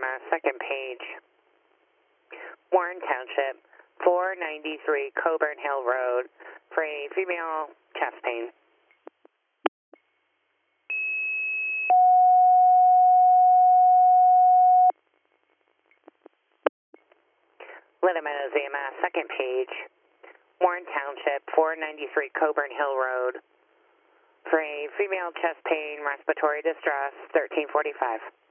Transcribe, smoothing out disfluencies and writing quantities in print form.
EMS, second page, Warren Township, 493 Coburn Hill Road, for a female chest pain. Little Meadows EMS, second page, Warren Township, 493 Coburn Hill Road, for a female chest pain, respiratory distress, 1345.